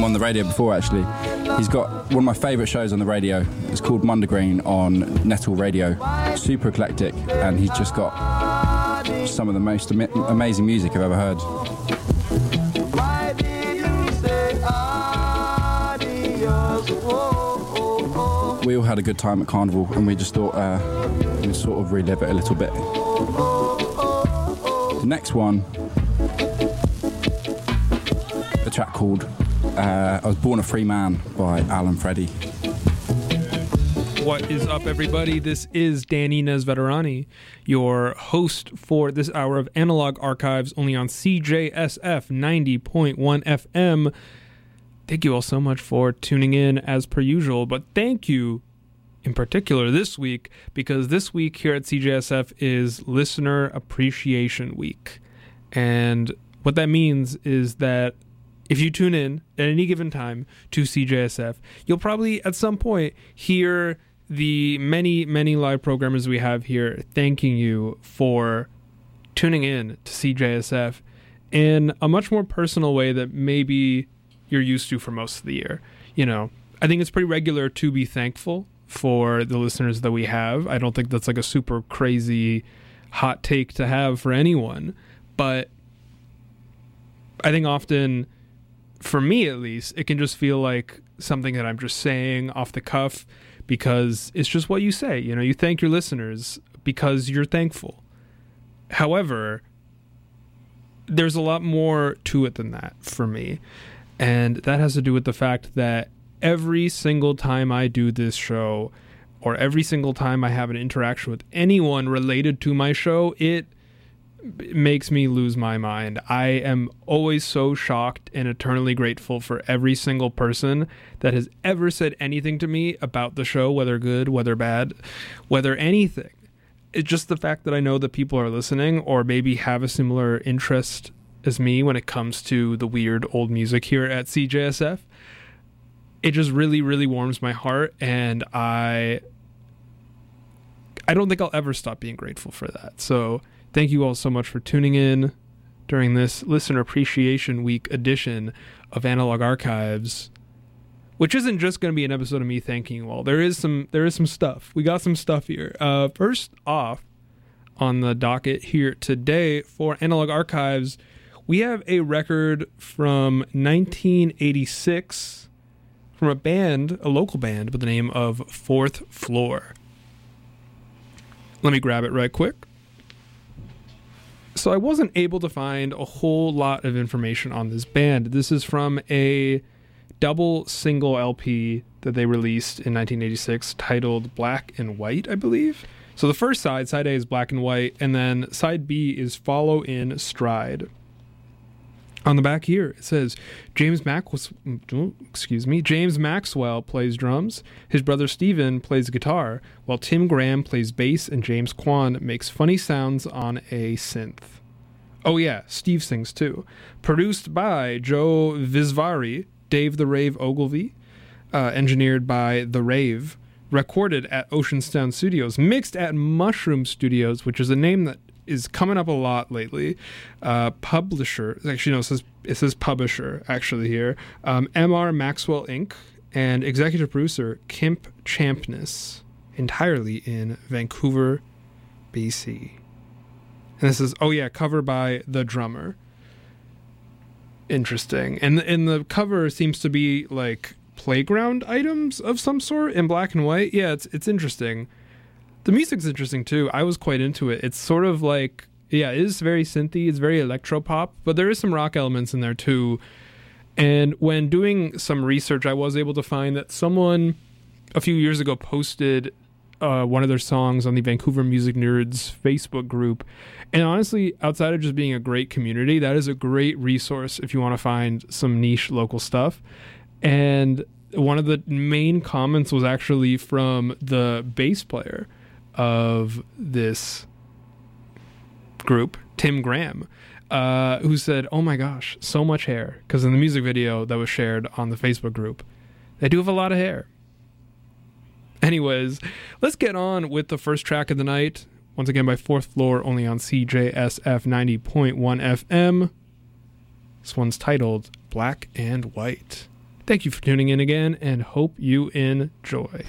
him on the radio before, actually. He's got one of my favourite shows on the radio. It's called Mundergreen on Nettle Radio. Super eclectic, and he's just got some of the most amazing music I've ever heard. We all had a good time at Carnival, and we just thought we'd sort of relive it a little bit. The next one, a track called I Was Born a Free Man by Alan Freddie. What is up, everybody? This is Danny Nesveterani, your host for this hour of Analog Archives, only on CJSF 90.1 FM. Thank you all so much for tuning in as per usual, but thank you in particular this week, because this week here at CJSF is Listener Appreciation Week. And what that means is that if you tune in at any given time to CJSF, you'll probably at some point hear the many, many live programmers we have here thanking you for tuning in to CJSF in a much more personal way that maybe you're used to for most of the year. You know, I think it's pretty regular to be thankful for the listeners that we have. I don't think that's like a super crazy hot take to have for anyone, but I think often, for me at least, it can just feel like something that I'm just saying off the cuff because it's just what you say. You know, you thank your listeners because you're thankful. However, there's a lot more to it than that for me. And that has to do with the fact that every single time I do this show, or every single time I have an interaction with anyone related to my show, it makes me lose my mind. I am always so shocked and eternally grateful for every single person that has ever said anything to me about the show, whether good, whether bad, whether anything. It's just the fact that I know that people are listening or maybe have a similar interest as me when it comes to the weird old music here at CJSF. It just really, really warms my heart, and I don't think I'll ever stop being grateful for that. So thank you all so much for tuning in during this Listener Appreciation Week edition of Analog Archives, which isn't just going to be an episode of me thanking you all. There is some stuff. We got some stuff here. First off, on the docket here today for Analog Archives, we have a record from 1986 from a band, a local band, by the name of Fourth Floor. Let me grab it right quick. So I wasn't able to find a whole lot of information on this band. This is from a double single LP that they released in 1986 titled Black and White, I believe. So the first side A, is Black and White, and then side B is Follow in Stride. On the back here, it says James Maxwell plays drums, his brother Steven plays guitar, while Tim Graham plays bass and James Kwan makes funny sounds on a synth. Oh yeah, Steve sings too. Produced by Joe Visvari, Dave the Rave Ogilvy, engineered by The Rave, recorded at Oceanstown Studios, mixed at Mushroom Studios, which is a name that is coming up a lot lately. Publisher, actually no, it says publisher actually here. M.R. Maxwell Inc. and executive producer Kemp Champness, entirely in Vancouver, BC. And this is cover by The Drummer. Interesting. And the cover seems to be like playground items of some sort in black and white. Yeah, it's interesting. The music's interesting too. I was quite into it. It's sort of like, it is very synthy. It's very electropop, but there is some rock elements in there too. And when doing some research, I was able to find that someone a few years ago posted one of their songs on the Vancouver Music Nerds Facebook group. And honestly, outside of just being a great community, that is a great resource if you want to find some niche local stuff. And one of the main comments was actually from the bass player of this group, Tim Graham, who said, oh my gosh, so much hair. Because in the music video that was shared on the Facebook group, they do have a lot of hair. Anyways, let's get on with the first track of the night. Once again, by Fourth Floor, only on CJSF 90.1 FM. This one's titled Black and White. Thank you for tuning in again, and hope you enjoy.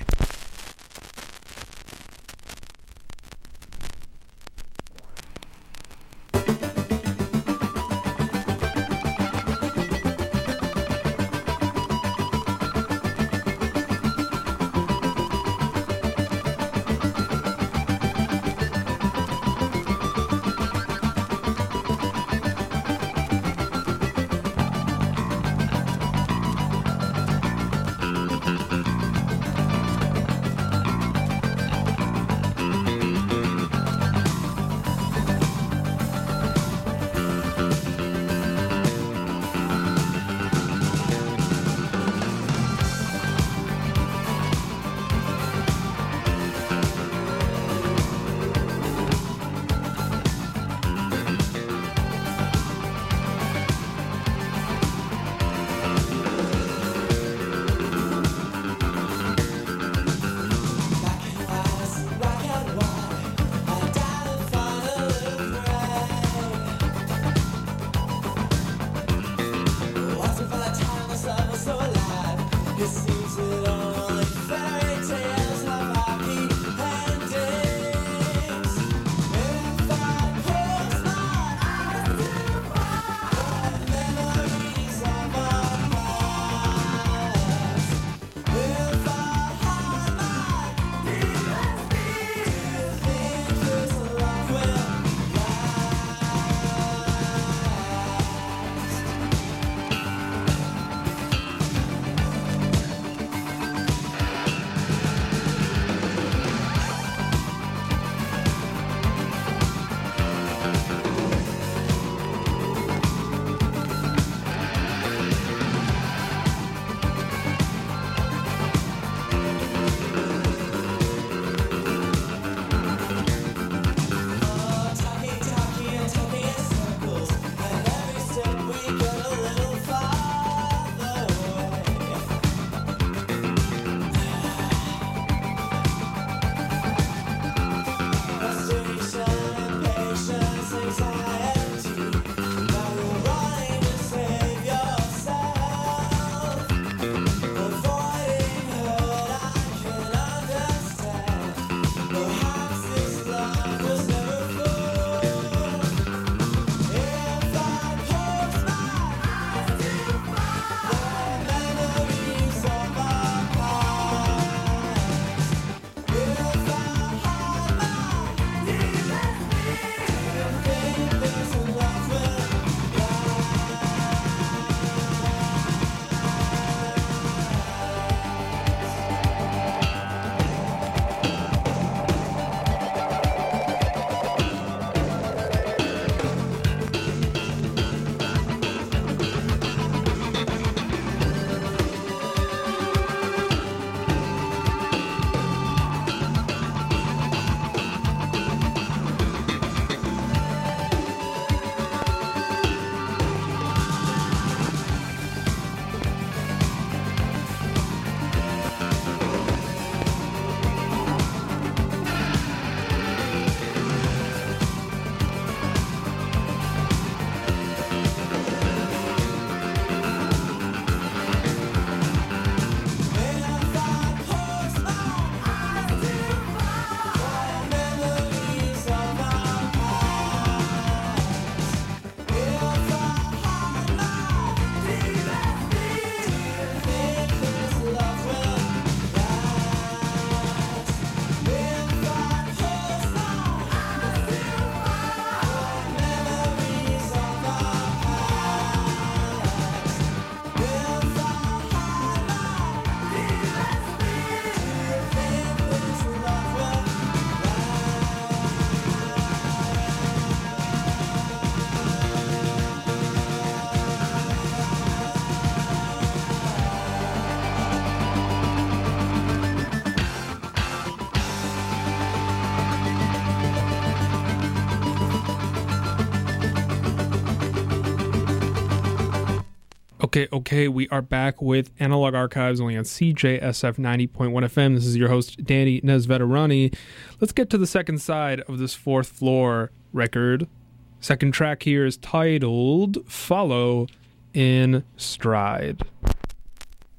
Okay, we are back with Analog Archives only on CJSF 90.1 FM. This is your host, Danny Nezveterani. Let's get to the second side of this Fourth Floor record. Second track here is titled Follow in Stride.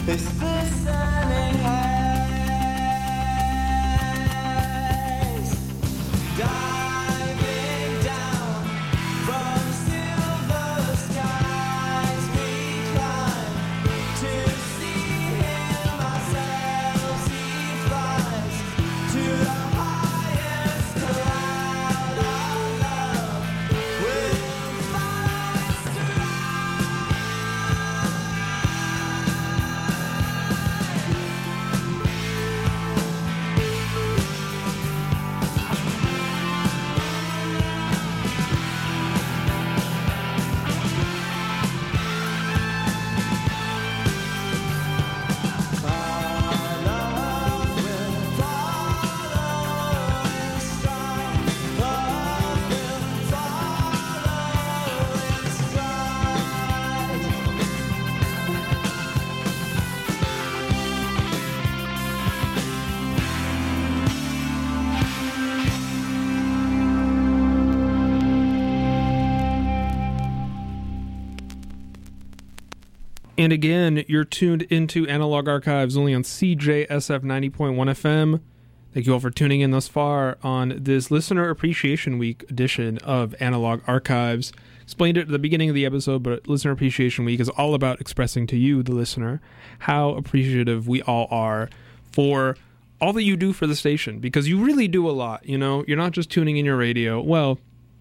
And again, you're tuned into Analog Archives only on CJSF 90.1 FM. Thank you all for tuning in thus far on this Listener Appreciation Week edition of Analog Archives. Explained it at the beginning of the episode, but Listener Appreciation Week is all about expressing to you, the listener, how appreciative we all are for all that you do for the station, because you really do a lot. You know, you're not just tuning in your radio. Well,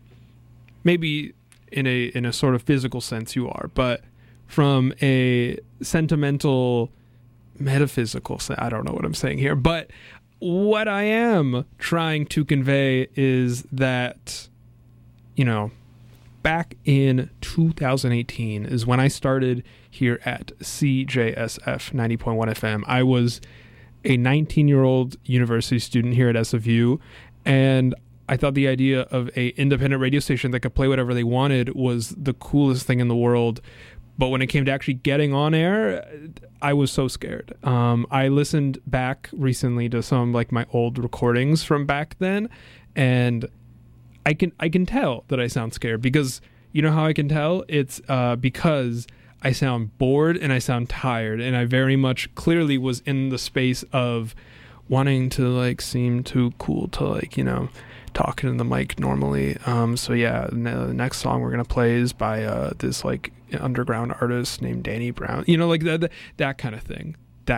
maybe in a sort of physical sense you are, but from a sentimental, metaphysical sense, I don't know what I'm saying here, but what I am trying to convey is that, you know, back in 2018 is when I started here at CJSF 90.1 FM. I was a 19-year-old university student here at SFU, and I thought the idea of a independent radio station that could play whatever they wanted was the coolest thing in the world. But when it came to actually getting on air, I was so scared. I listened back recently to some like my old recordings from back then, and I can tell that I sound scared, because you know how I can tell? It's because I sound bored and I sound tired, and I very much clearly was in the space of wanting to like seem too cool to like, you know, talking in the mic normally. So yeah, the next song we're gonna play is by this like underground artist named Danny Brown, you know, like that kind of thing.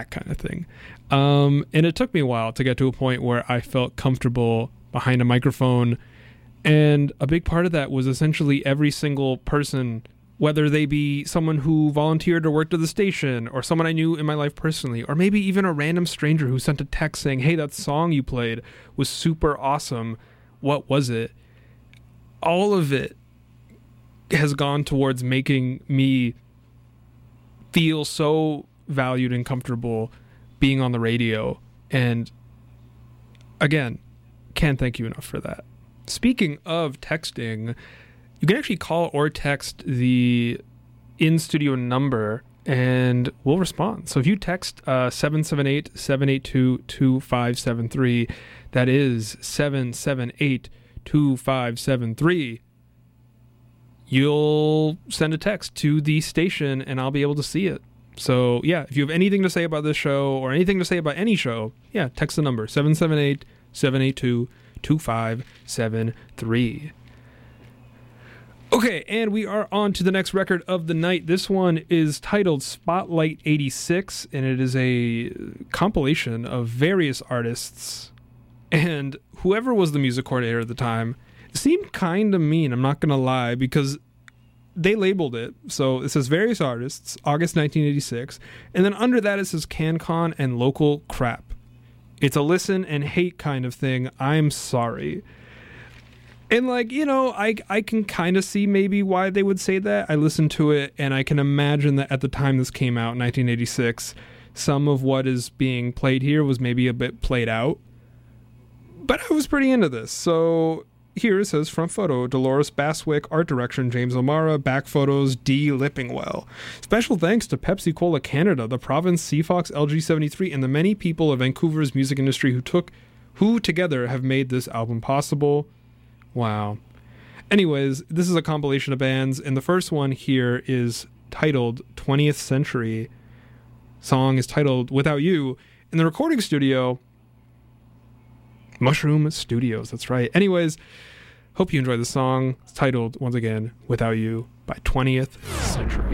And it took me a while to get to a point where I felt comfortable behind a microphone, and a big part of that was essentially every single person, whether they be someone who volunteered or worked at the station, or someone I knew in my life personally, or maybe even a random stranger who sent a text saying, hey, that song you played was super awesome. What was it? All of it has gone towards making me feel so valued and comfortable being on the radio. And again, can't thank you enough for that. Speaking of texting, you can actually call or text the in-studio number and we'll respond. So if you text 778-782-2573, that is 778-2573, you'll send a text to the station and I'll be able to see it. So yeah, if you have anything to say about this show or anything to say about any show, yeah, text the number 778-782-2573. Okay, and we are on to the next record of the night. This one is titled Spotlight 86, and it is a compilation of various artists. And whoever was the music coordinator at the time seemed kind of mean, I'm not going to lie, because they labeled it. So it says various artists, August 1986, and then under that it says CanCon and local crap. It's a listen and hate kind of thing. I'm sorry. And like, you know, I can kind of see maybe why they would say that. I listened to it and I can imagine that at the time this came out in 1986, some of what is being played here was maybe a bit played out. But I was pretty into this. So here it says front photo, Dolores Baswick, art direction, James O'Mara, back photos, D. Lippingwell. Special thanks to Pepsi Cola Canada, the Province, Seafox, LG73, and the many people of Vancouver's music industry who together have made this album possible. Wow. Anyways, this is a compilation of bands, and the first one here is titled 20th Century. Song is titled Without You. In the recording studio, Mushroom Studios. That's right. Anyways, hope you enjoyed the song. It's titled, once again, Without You by 20th Century.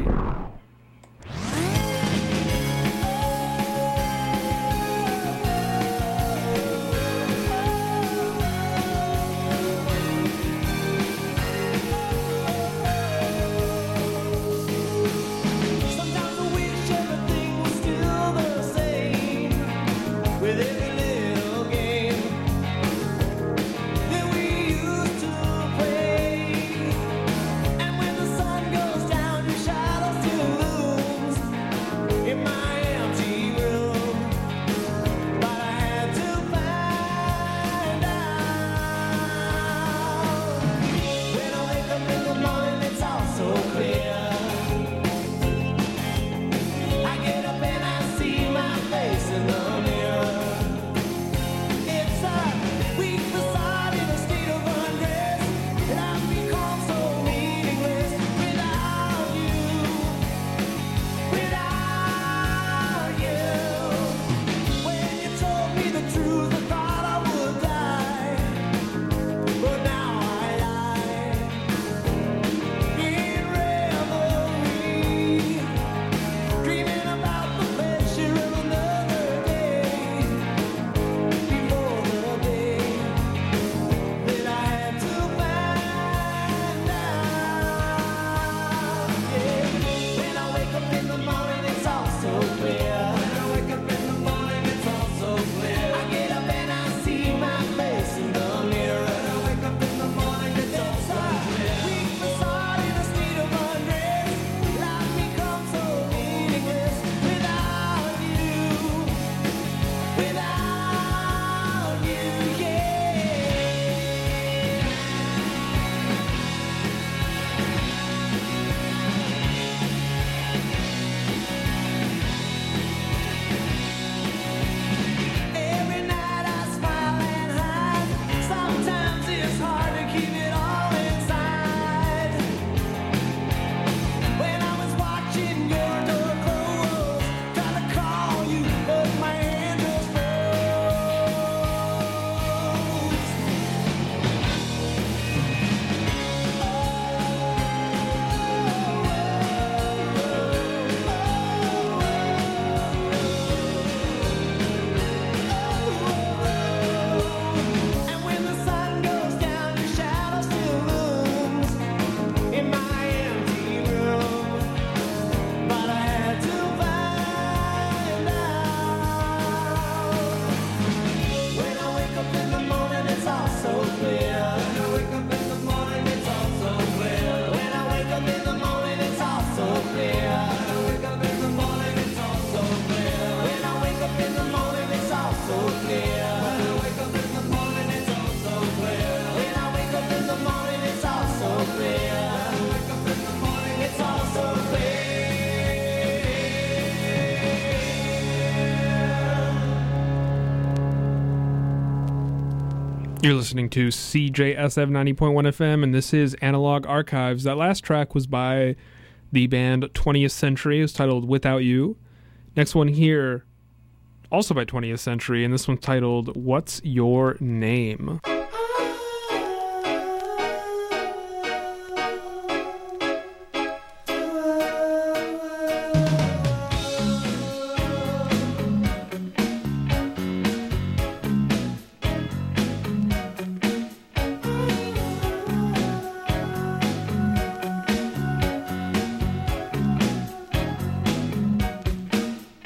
You're listening to CJSF 90.1 FM, and this is Analog Archives. That last track was by the band 20th Century. It was titled Without You. Next one here, also by 20th Century, and this one's titled What's Your Name?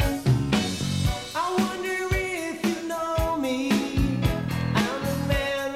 I wonder if you know me. I'm the man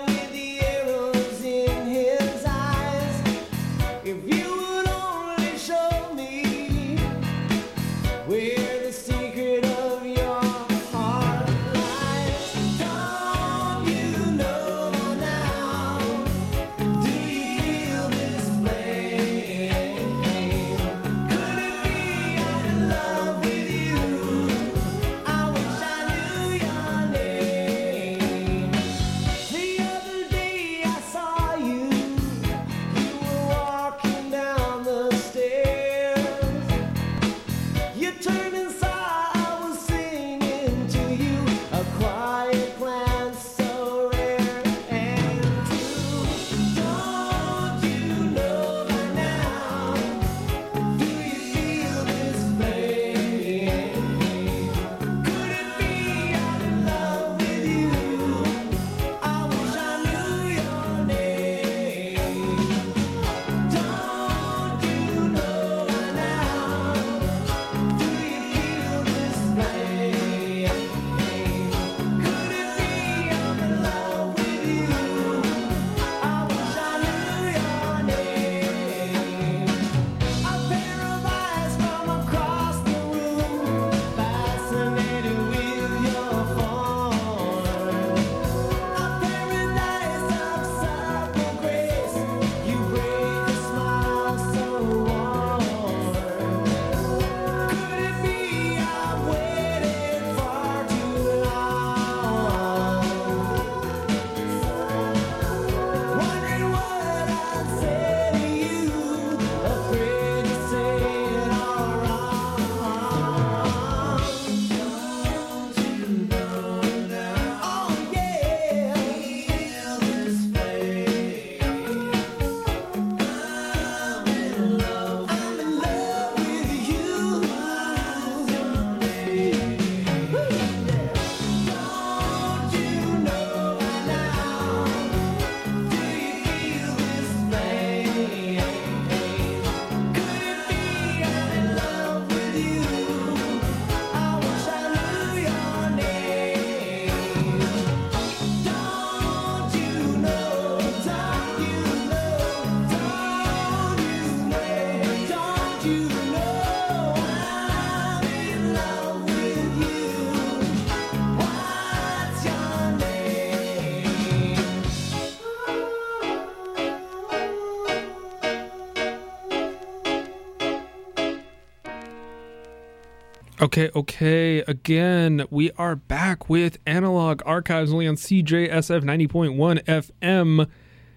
Okay. Again, we are back with Analog Archives only on CJSF 90.1 FM.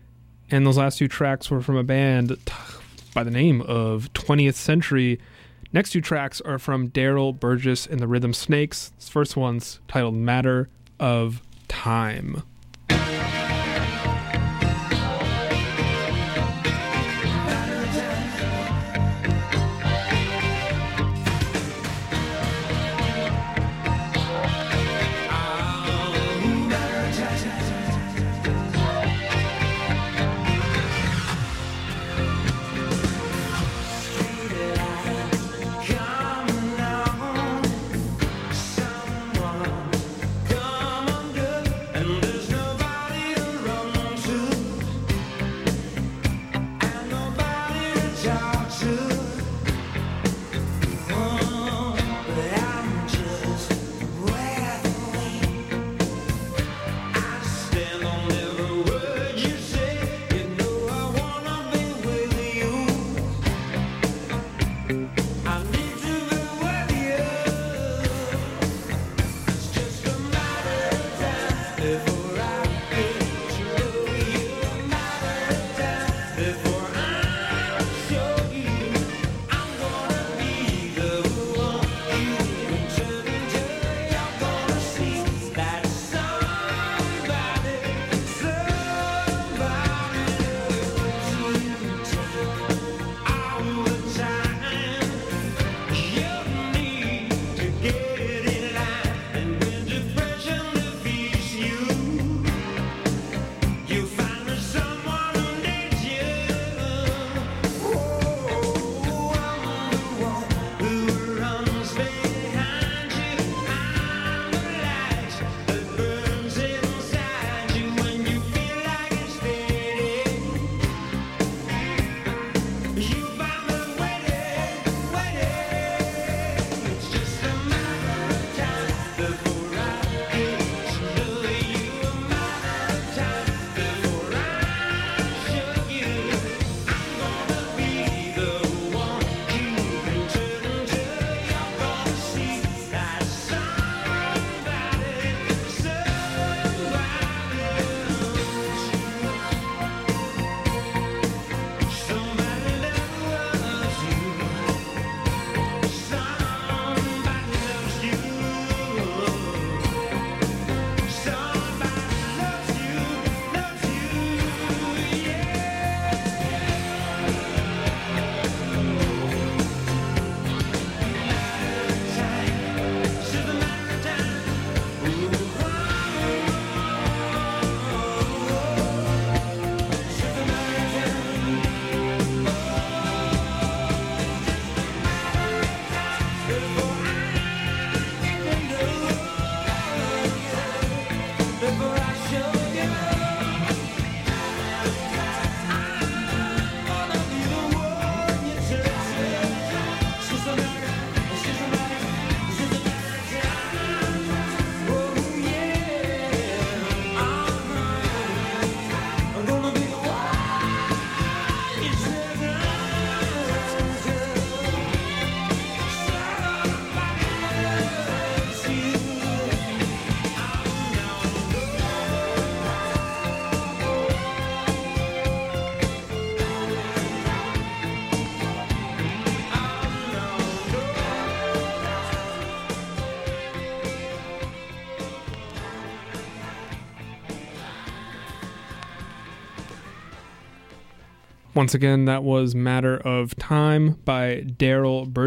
And those last two tracks were from a band by the name of 20th Century. Next two tracks are from Daryl Burgess and the Rhythm Snakes. This first one's titled Matter of Time. Once again, that was Matter of Time by Daryl Burgess.